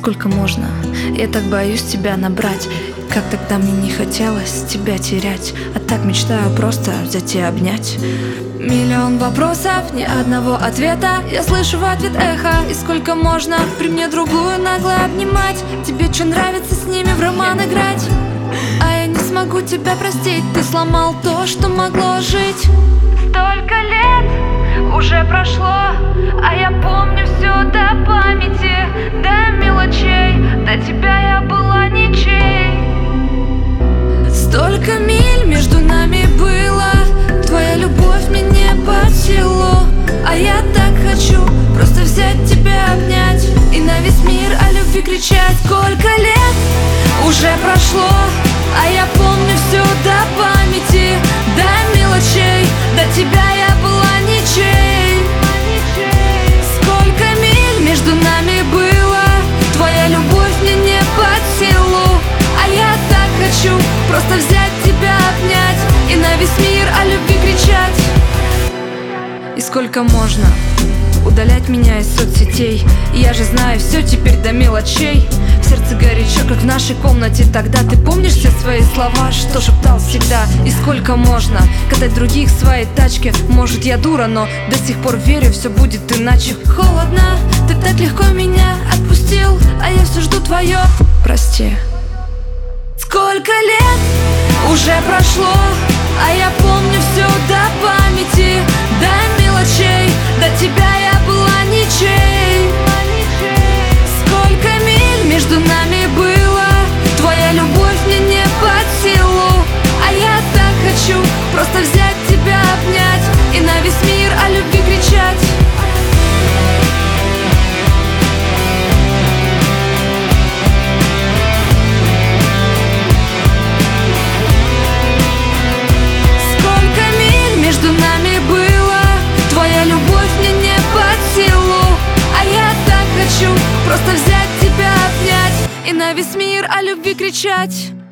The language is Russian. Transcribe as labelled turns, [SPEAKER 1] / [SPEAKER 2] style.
[SPEAKER 1] Сколько можно? Я так боюсь тебя набрать. Как тогда мне не хотелось тебя терять. А так мечтаю просто взять и обнять. Миллион вопросов, ни одного ответа. Я слышу в ответ эхо. И сколько можно при мне другую нагло обнимать? Тебе что нравится с ними в роман играть? А я не смогу тебя простить. Ты сломал то, что могло жить.
[SPEAKER 2] Столько лет уже прошло, а я помню все до памяти, до мелочей. До тебя я была ничей.
[SPEAKER 1] Столько миль между нами было. Твоя любовь мне не под силу. А я так хочу просто взять тебя, обнять и на весь мир о любви кричать. Сколько лет уже прошло, а я помню все до памяти, до мелочей. До тебя я была ничей. Сколько миль между нами было. Твоя любовь мне не под силу. А я так хочу просто взять тебя, обнять и на весь мир о любви кричать. И сколько можно удалять меня из соцсетей? Я же знаю все теперь до мелочей. В сердце горячо, как в нашей комнате тогда. Ты помнишь все свои слова, что шептал всегда? И сколько можно катать других в своей тачке? Может, я дура, но до сих пор верю, все будет иначе. Холодно, ты так легко меня отпустил, а я все жду твое прости. Сколько лет уже прошло, а я помню все до памяти, до мелочей. До тебя я была ничей. Сколько миль между нами было. Твоя любовь мне не под силу. А я так хочу просто взять тебя, обнять и на весь мир о любви кричать. Между нами было. Твоя любовь мне не под силу. А я так хочу просто взять тебя, обнять и на весь мир о любви кричать.